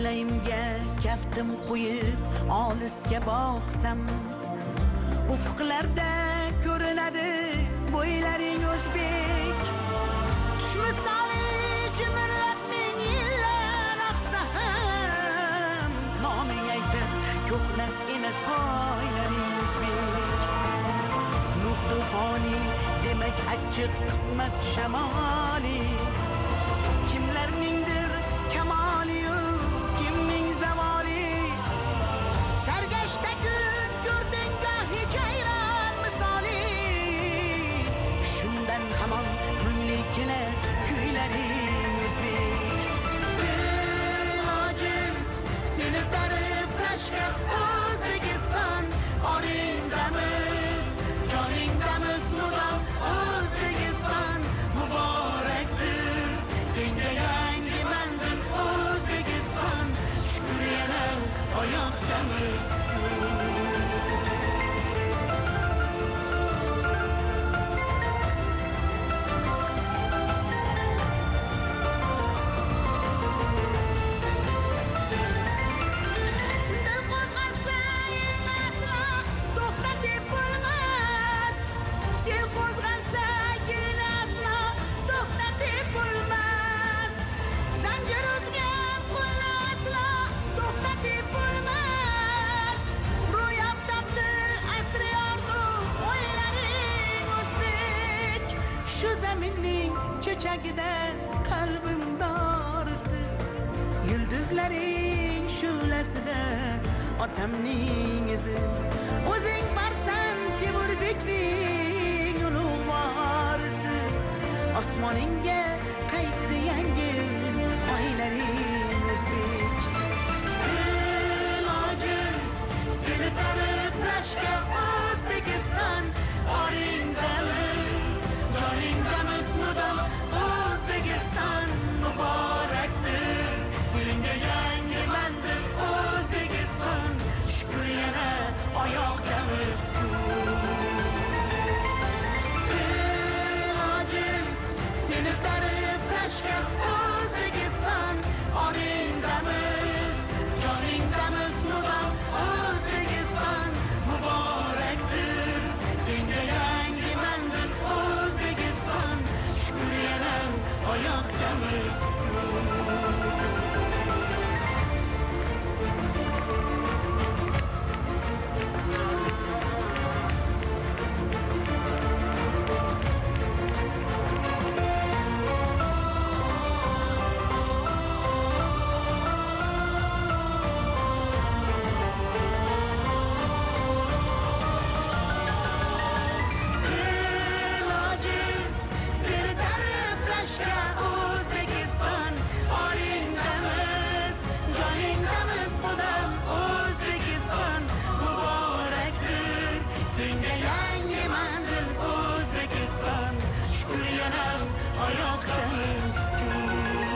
ko'nglimga kaftim qo'yib olisga boqsam, ufqlarda ko'rinadi bo'ylaring o'zbek. Tush misoli jimirlatning yillar aqsa ham, noming aytib ko'hna emas soylaring o'zbek. Nuh tufoni demak achchiq qismat shamoli, kimlarningdir kamoli, kimning zavoli. Sargashta kun ko'rding gahi jayron misoli, shundan hamon mungli kelar kuylaring o'zbek. Ilojiz seni ta'riflashga O'zbekiston oringdamiz, joningdamiz mudom O'zbekiston muborakdir. Senga yangi manzil O'zbekiston, shukr yana oyoqdamiz. Chechagida qalbim dorisi, yulduzlaring shulasida otamning izi. O'zing barsan Temurbekning ulug' vorisi, osmoningga qaytdi yangi oylaring o'zbek. Ilojiz seni ta'riflashga O'zbekiston oringdamiz, joningdamiz mudom O'zbekiston muborakdir. Senga yangi manzil O'zbekiston, shukr yana oyoqdamiz. Ilojiz seni ta'riflashga O'zbekiston oringdamiz, joningdamiz mudom O'zbekiston muborakdir. Senga yangi manzil O'zbekiston, shukr yana oyoqdamiz. Oyoqdamiz-ku.